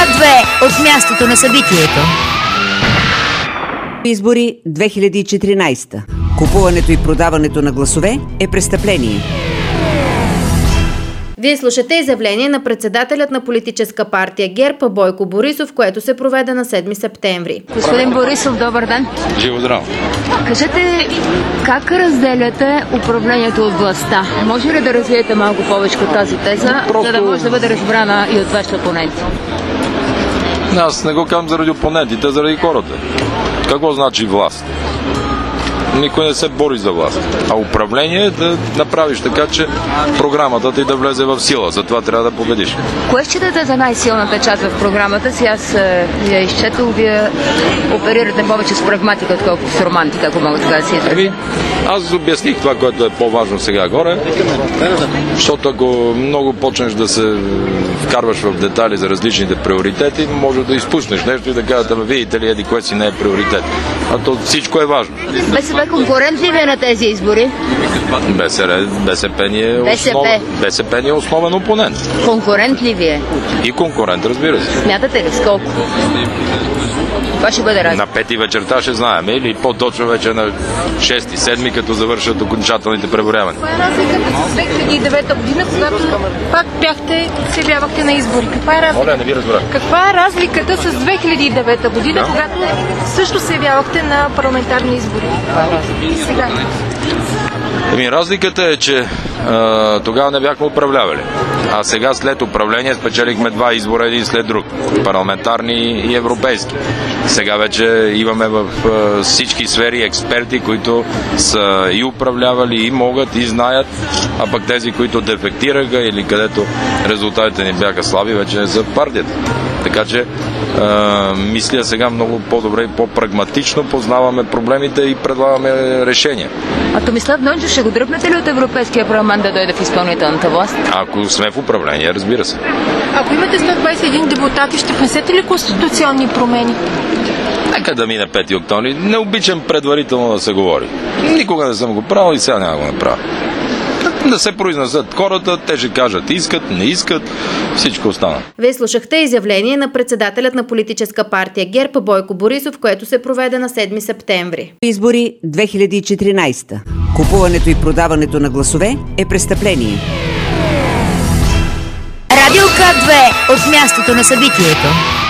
К2 от мястото на събитието. Избори 2014. Купуването и продаването на гласове е престъпление. Вие слушате изявление на председателят на политическа партия ГЕРБ Бойко Борисов, което се проведе на 7 септември. Господин Борисов, добър ден. Живо здраво. Кажете, как разделяте управлението от властта? Може ли да развиете малко повече тази теза, за да може да бъде разбрана и от вашите опоненти? Аз не го казвам заради опонентите, заради хората. Какво значи власт? Никой не се бори за власт. А управление е да направиш така, че програмата ти да влезе в сила. Затова трябва да победиш. Кое считате за най-силната част в програмата си? Аз я изчетох, вие оперирате повече с прагматика, отколкото с романтика, ако мога така да си изразя. Аз обясних това, което е по-важно сега горе, защото ако много почнеш да се вкарваш в детали за различните приоритети, може да изпуснеш нещо и да кажете, видите ли, еди кое си не е приоритет. А то всичко е важно. БСП конкурент ли ви е на тези избори? БСП ни е основен опонент. Конкурент ли ви е? И конкурент, разбира се. Смятате ли с колко? Това ще бъде разлика. На 5 вечерта ще знаем, или по-точно вече на 6-7, като завършат окончателните преброявания. Каква е разликата с 2009 година, когато пак се явявахте на избори? Каква е разликата? Оля, не ви разбрах. Каква е разликата с 2009 година, когато също се явявахте на парламентарни избори? И сега? Разликата е, че тогава не бяхме управлявали. А сега след управление спечелихме 2 избора един след друг. Парламентарни и европейски. Сега вече имаме в всички сфери експерти, които са и управлявали, и могат, и знаят, а пък тези, които дефектираха или където резултатите ни бяха слаби, вече не са в партията. Така че мисля сега много по-добре и по-прагматично познаваме проблемите и предлагаме решения. А Томислав Дончев ще го дръпнете ли от Европейския парламент да дойде в изпълнителната власт? Ако сме в управление, разбира се. Ако имате 121 депутати, ще внесете ли конституционни промени? Нека да мине 5 октомври. Не обичам предварително да се говори. Никога не съм го правил и сега няма да го направя. Да се произнесат хората, те ще кажат искат, не искат, всичко остана. Вие слушахте изявление на председателят на политическа партия ГЕРБ Бойко Борисов, което се проведе на 7 септември. Избори 2014. Купуването и продаването на гласове е престъпление. Радио К2 от мястото на събитието.